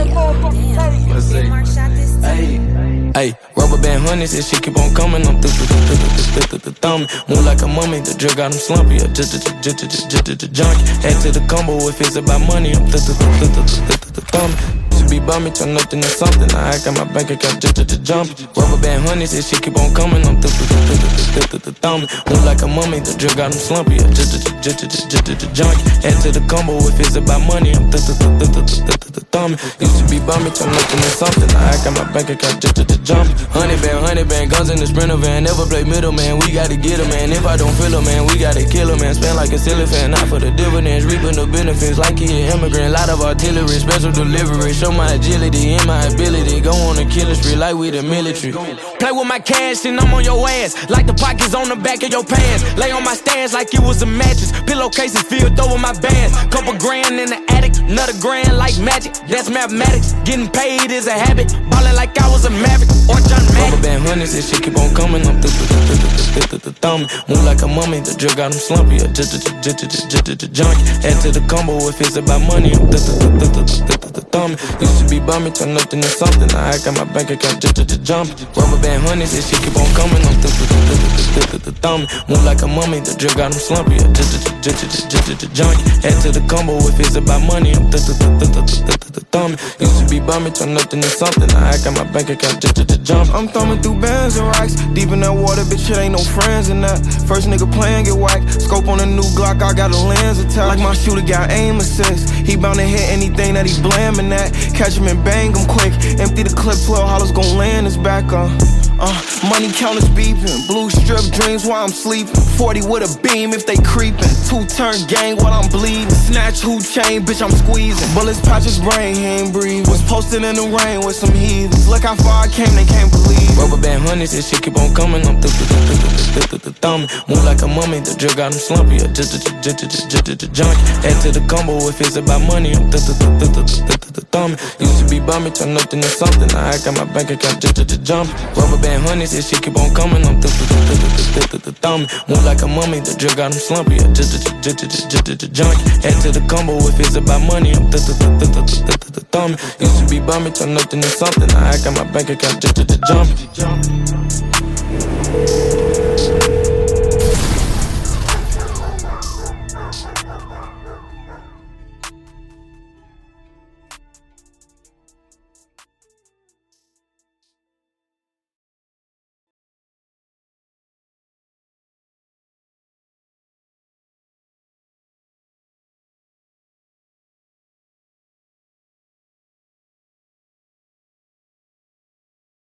Hey, rubber band honeys, this shit keep on coming. I'm thumbing. Move like a mummy, the drug got him slumpy. Junkie, head to the combo if it's about money. I'm thumbing. Should be bumming, turn nothing to something. I got my bank account jumping. Rubber band honeys, this shit keep on coming. I'm thumbing. Move like a mummy, the drug got him slumpy. Junkie, head to the combo if it's about money. I'm thumbing. Used to be bumming, turn nothing to something. I got my bank account jumping. 100 band, guns in the Sprinter van. Never play middleman, we gotta get 'em, man. If I don't feel 'em, man, we gotta kill 'em, man. Spend like a silly fan, not for the dividends. Reaping the benefits like he an immigrant. Lot of artillery, special delivery. Show my agility and my ability. Go on a killing spree like we the military. Play with my cash and I'm on your ass. Like the pockets on the back of your pants. Lay on my stance like it was a mattress. Pillowcases filled over my bands. Couple grand in the attic, another grand like magic. That's mathematics. Getting paid is a habit. Ballin' like I was a Maverick or John Madden. Rubber band honeys, this shit keep on coming. I'm thumbing. Move like a mummy, the drug got him slumpy. Junkie, head to the combo if it's about money. I'm thumbing. Used to be bumming, turn nothing to something. I got my bank account jumping. Rubber band honeys, this shit keep on coming. I'm thumbing. Move like a mummy, the drug got him slumpy. Junkie, head to the combo if it's about money. I'm thumbing. Used to be bumming, turn nothing to something. I got my bank account jumping. I'm thumbing through bands and rocks. Deep in that water, bitch, it ain't no friends in that. First nigga playing get whacked. Scope on a new Glock, I got a lens attached. Like my shooter got aim assist. He bound to hit anything that he blamin' at. Catch him and bang him quick. Empty the clip, 12 hollows gon' land his back on. Money counters beeping. Blue strip dreams while I'm sleeping. 40 with a beam if they creeping. Two-turn gang while I'm bleeding. Snatch who chain, bitch, I'm squeezing. Bullets patch his brain, he ain't breathing. Was posted in the rain with some heathens. Look how far I came, they can't believe it. Rubber band honeys, this shit keep on coming. I'm thumbing. Move like a mummy, the drug got him slumpy. Junkie, head to the combo if it's about money. I'm thumbing. Used to be bumming, turn nothing to something. I got my bank account jumping. Rubber band honeys, this shit keep on coming. I'm thumbing. Move like a mummy, the drug got him slumpy. Junkie, head to the combo if it's about money. I'm thumbing. Used to be bumming, turn nothing to something. I got my bank account jumping.